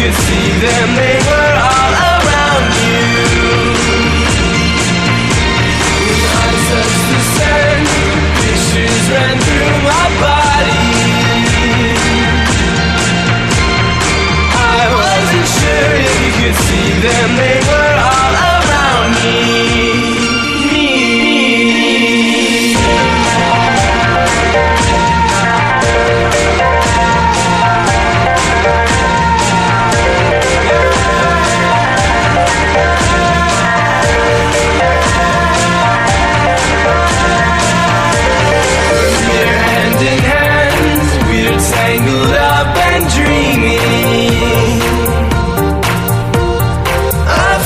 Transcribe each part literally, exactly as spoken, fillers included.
could see them, they were all around you. When I touched the sand, pictures ran through my body. I wasn't sure if you could see them, they were all around me. Tangled up and dreaming. I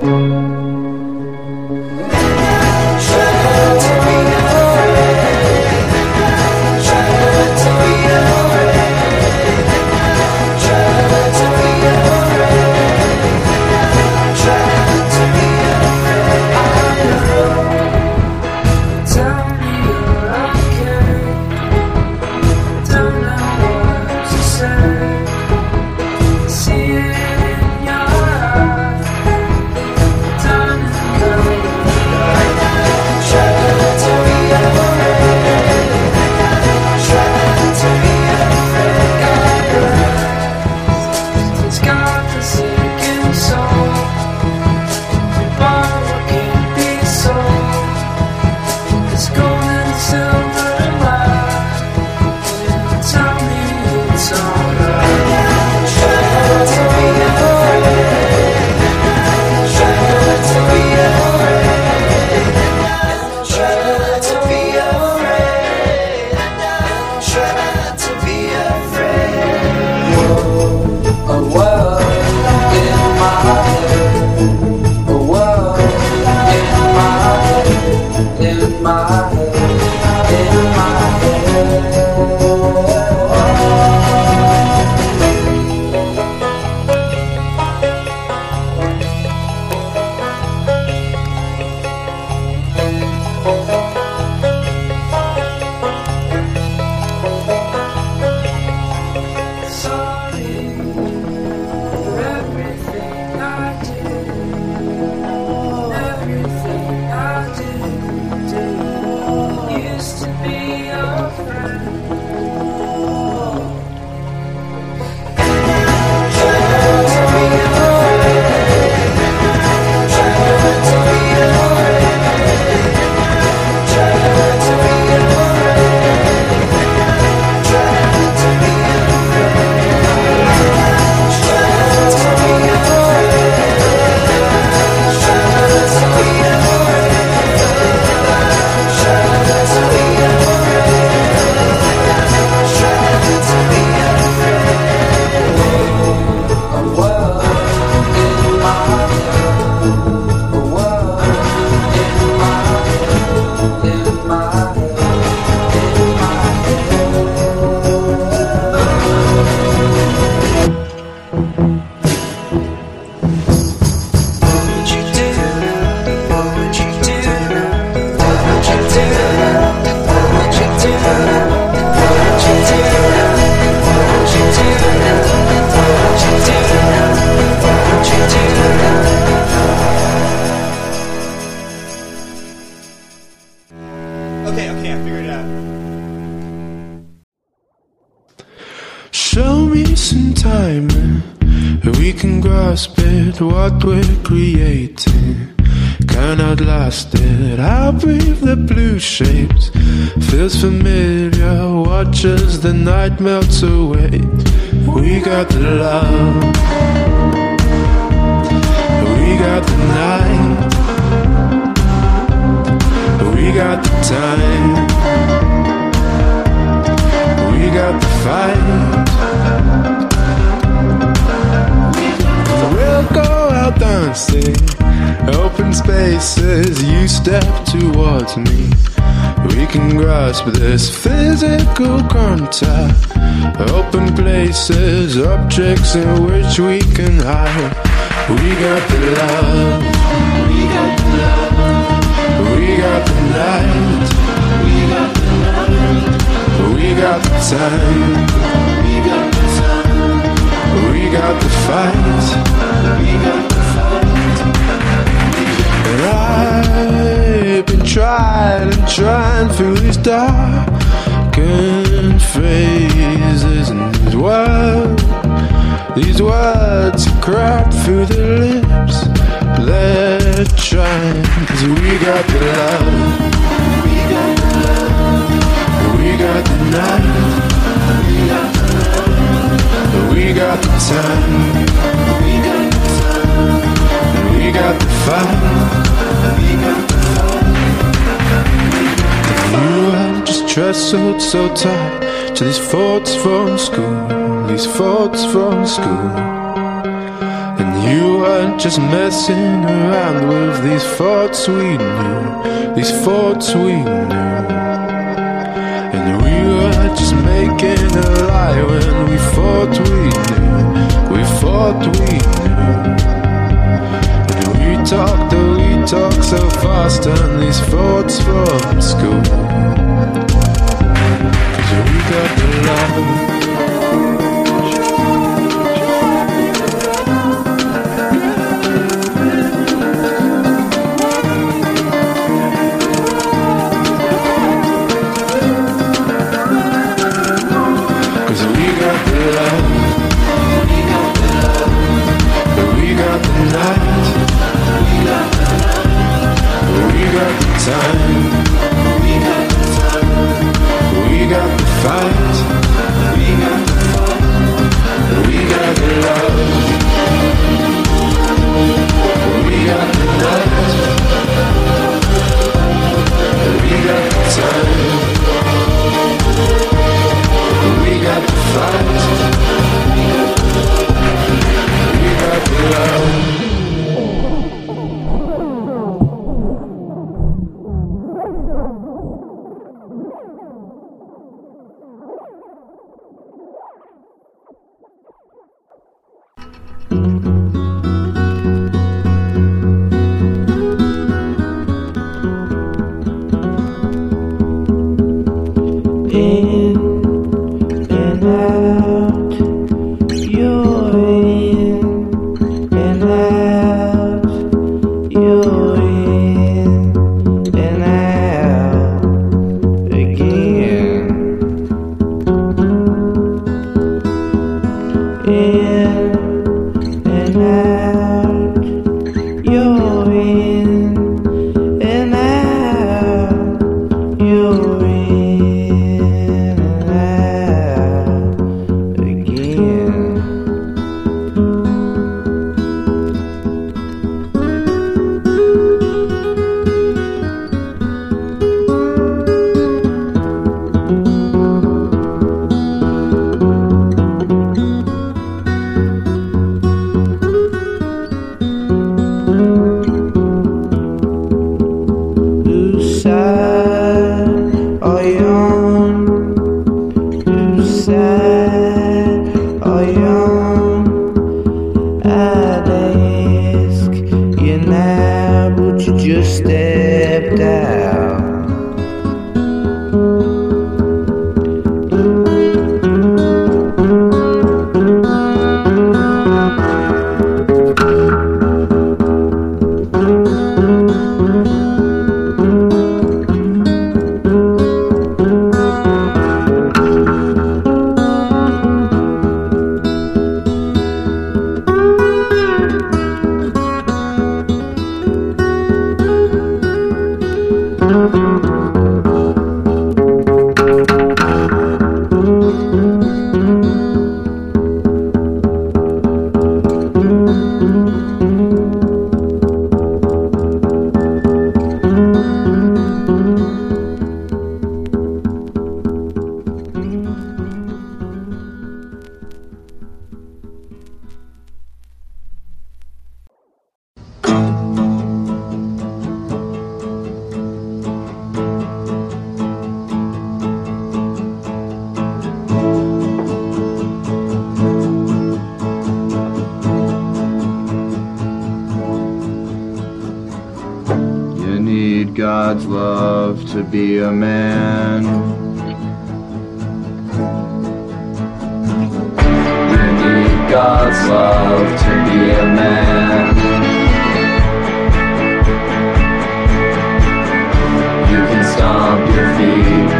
We can grasp it, what we're creating cannot last it. I breathe the blue shapes, feels familiar, watch as the night melts away. We got the love, we got the night, we got the time, we got the fight. We'll go out dancing, open spaces, you step towards me. We can grasp this physical contact, open places, objects in which we can hide. We got the love, we got the love, we got the night, we got the night, we got the time, we got the time, we got the fight, we got the fight. And I've been trying and trying through these darkened phases, and these words, these words crack through the lips. They're trying, 'cause we got the love, we got the love, we got the night, we got the love, we got the time, we got the time, we got the fight, we got the fight. You are just trestled so tight to these thoughts from school, these thoughts from school. And you were just messing around with these thoughts we knew, these thoughts we knew. And we were just making a lie when we thought we knew, we thought we knew. And we talked, oh we talked so fast on these thoughts from school. Cause we got the love. God's love to be a man. You need God's love to be a man. You can stomp your feet.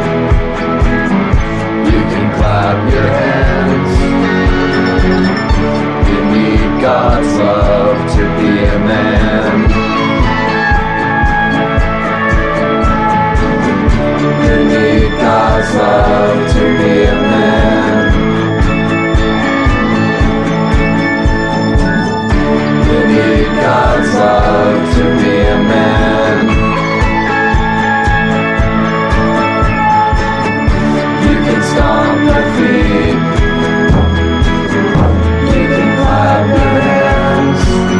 You can clap your hands. You need God's love to be a man. You need God's love to be a man. You need God's love to be a man. You can stomp your feet. You can clap your hands.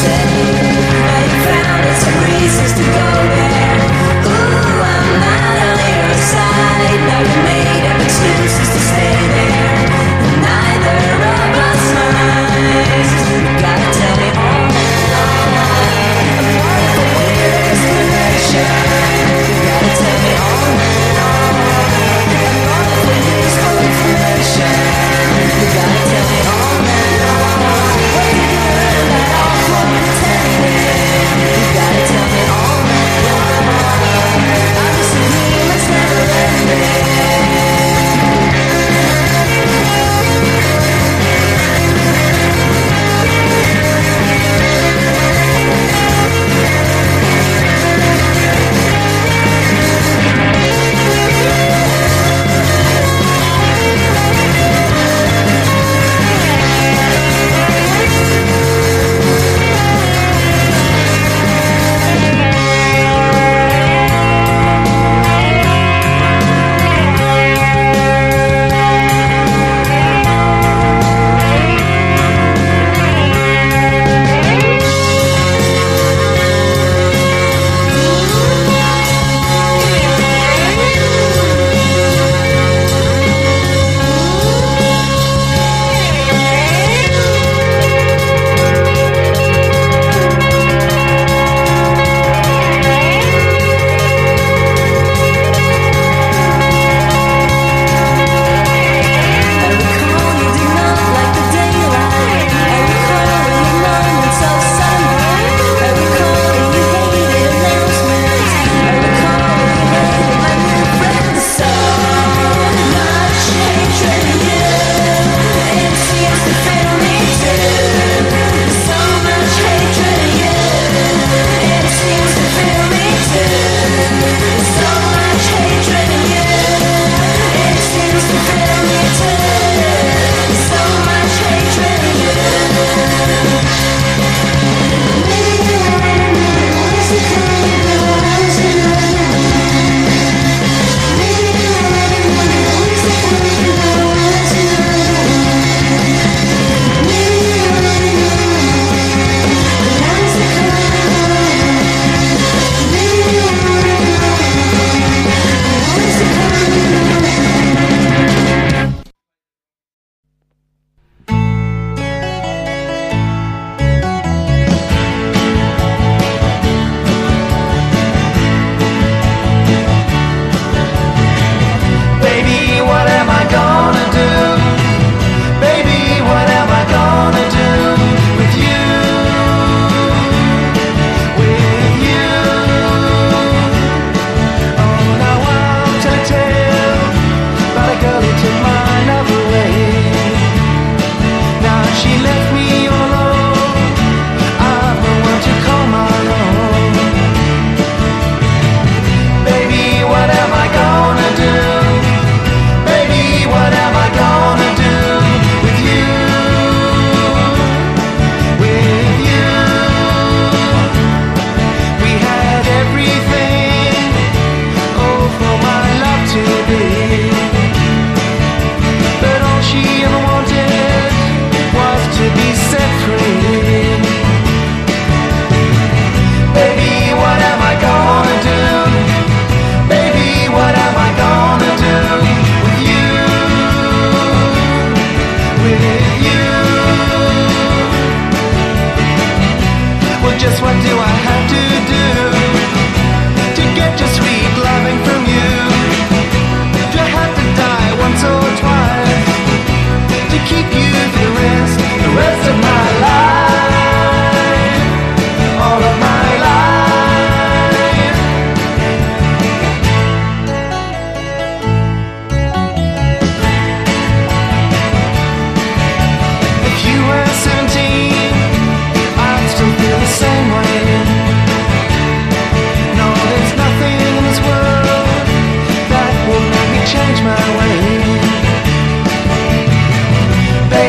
baby,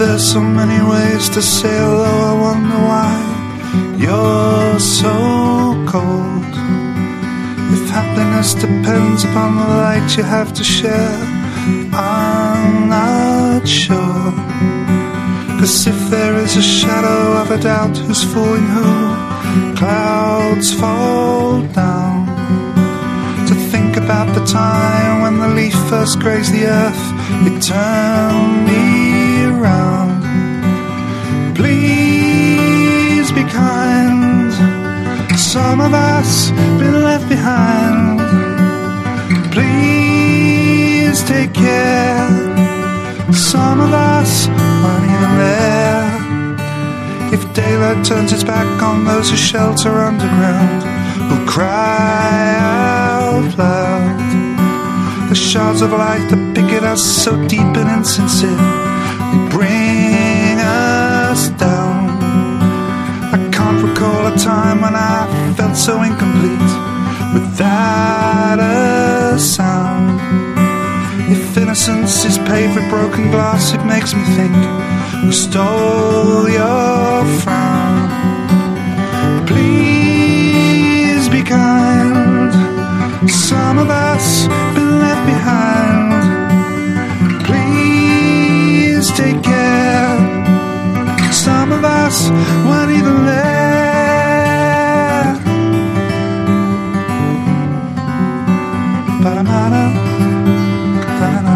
there's so many ways to say hello, I wonder why you're so cold. If happiness depends upon the light you have to share, I'm not sure. 'Cause if there is a shadow of a doubt who's fooling who, clouds fall down. To think about the time when the leaf first grazed the earth, it turned me around. Please be kind, some of us been left behind. Please take care, some of us aren't even there. If daylight turns its back on those who shelter underground, who'll cry out loud. The shards of light that pick at us so deep and insincere, they bring us down. I can't recall a time when I felt so incomplete without a sound. If innocence is paved with broken glass, it makes me think, who stole your frown? Please be kind, some of us been left behind. Please take care, some of us weren't even there. Ba-da-ba-da, da-da.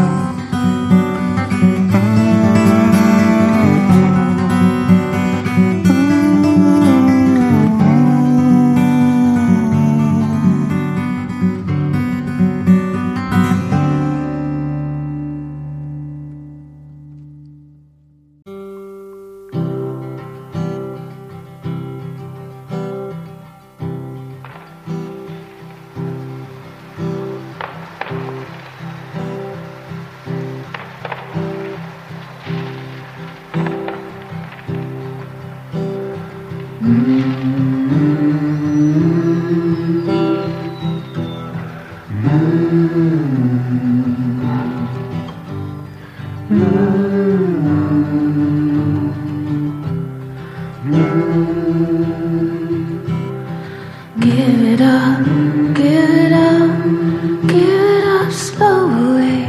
Give it up, give it up, give it up slowly.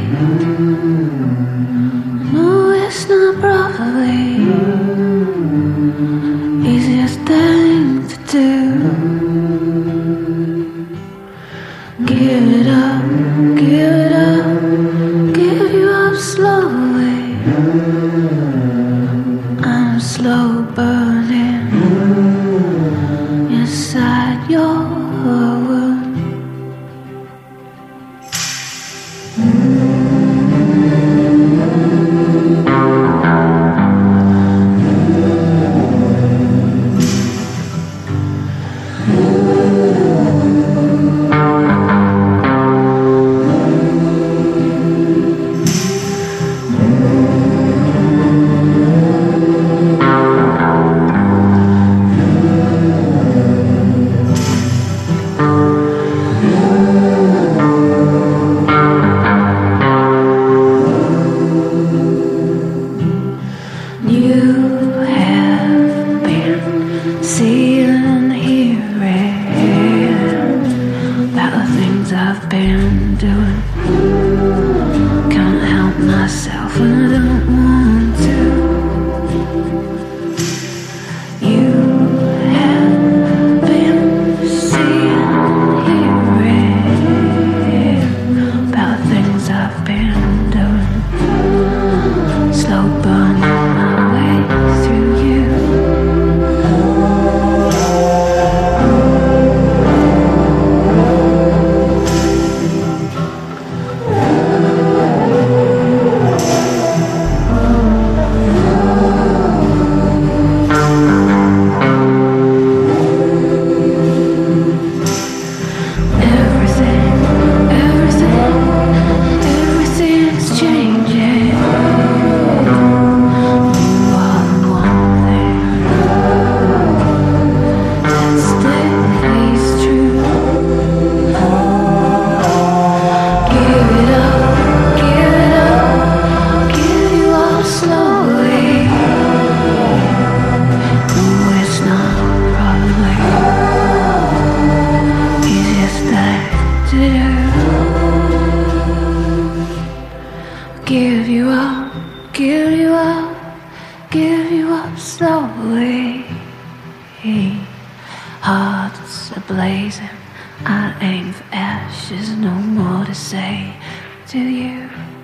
No, it's not Broadway. Easiest thing to do. Give it up, give it up, give you up slowly. I'm slow burning inside your wound. give you up, give you up slowly. Hearts are blazing, I aim for ashes, no more to say to you.